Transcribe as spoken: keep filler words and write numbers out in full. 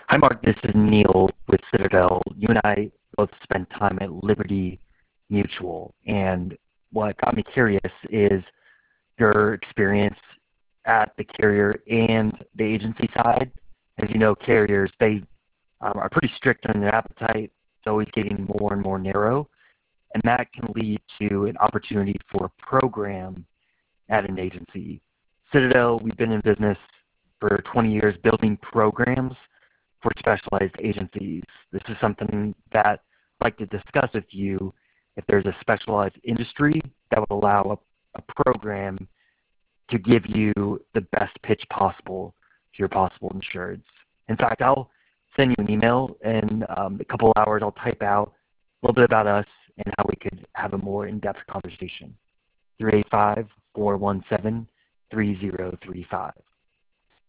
Hi, Mark. This is Neil with Citadel. You and I both spent time at Liberty Mutual, and what got me curious is your experience at the carrier and the agency side. As you know, carriers, they um, are pretty strict on their appetite. It's always getting more and more narrow, and that can lead to an opportunity for a program at an agency. Citadel, we've been in business for twenty years building programs for specialized agencies. This is something that I'd like to discuss with you if there's a specialized industry that would allow a, a program to give you the best pitch possible to your possible insureds. In fact, I'll send you an email in um, a couple hours. I'll type out a little bit about us and how we could have a more in-depth conversation. three eight five, four one seven, three zero three five.